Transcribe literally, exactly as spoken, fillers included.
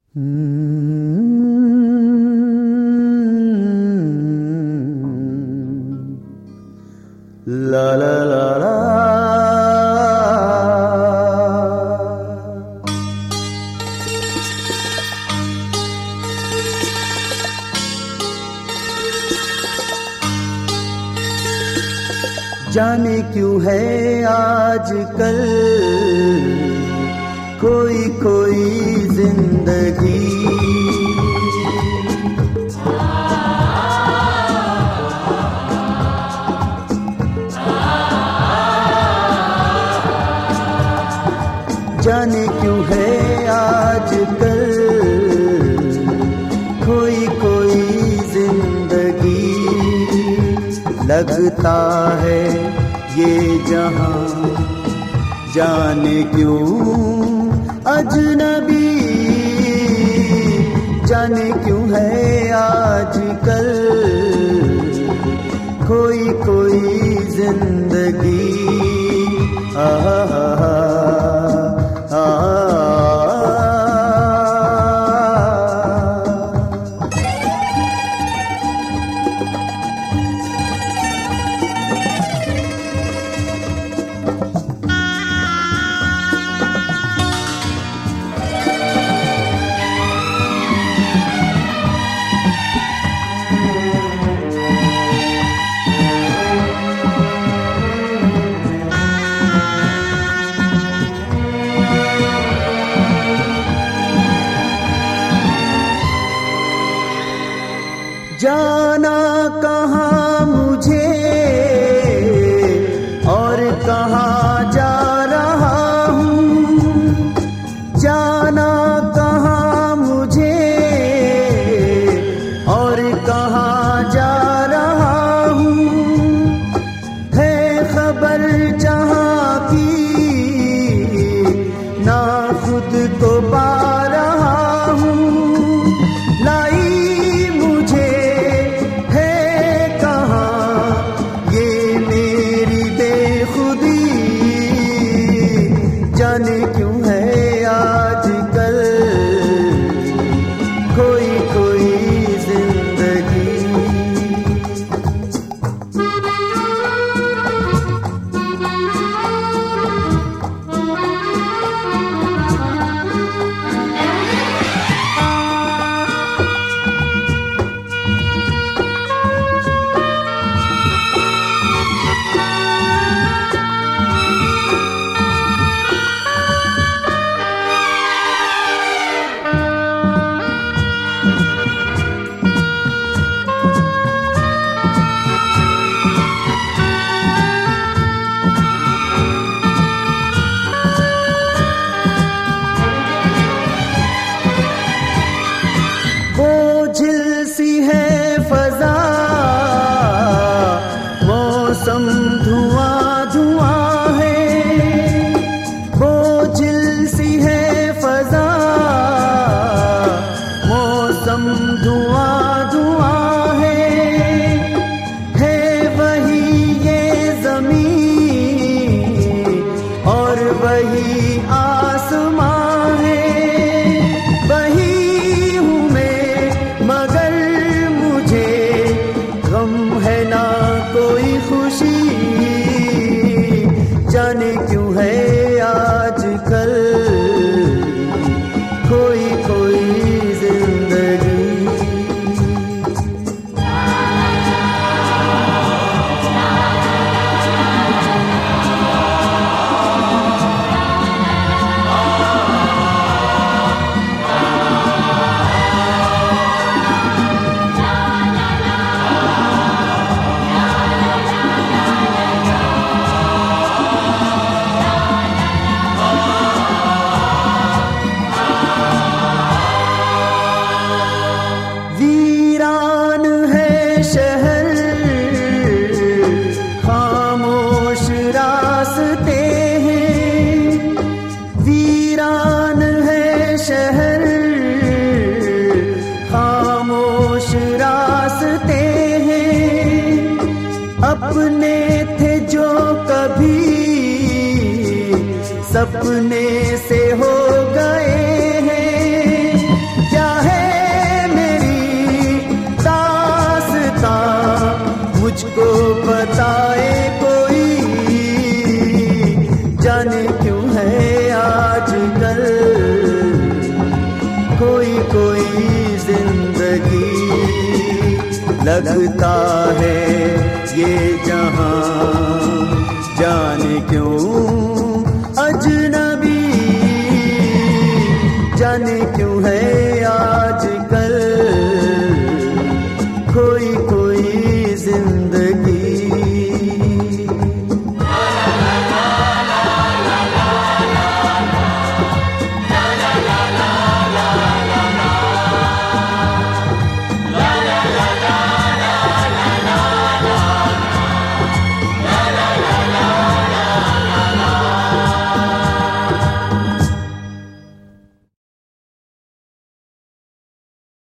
La la la la. जाने क्यों है आजकल कोई कोई जिंदगी जाने क्यों है आजकल कोई कोई जिंदगी लगता है ये जहां जाने क्यों अजनबी जाने क्यों है आजकल कोई कोई जिंदगी आ जाना कहाँ मुझे और कहाँ जा रहा हूँ जाना कहाँ मुझे और कहाँ जा रहा हूँ है खबर जहाँ की ना खुद को पा रहा हूँ लाई जाने क्यों है आजकल कोई कोई जिंदगी मौसम धुआं धुआं है बोझिल सी है फजा मौसम धुआं धुआं है है वही ये ज़मीन और वही आसमां है वही हूँ मैं मगर मुझे गम है ना कोई खुशी जाने क्यों है आजकल कोई कोई जिंदगी अपने थे जो कभी सपने से हो गए हैं मुझको बताए कोई, जाने क्यों है आजकल कोई कोई जिंदगी, लगता है ये जहां जाने क्यों अजनबी, जाने क्यों है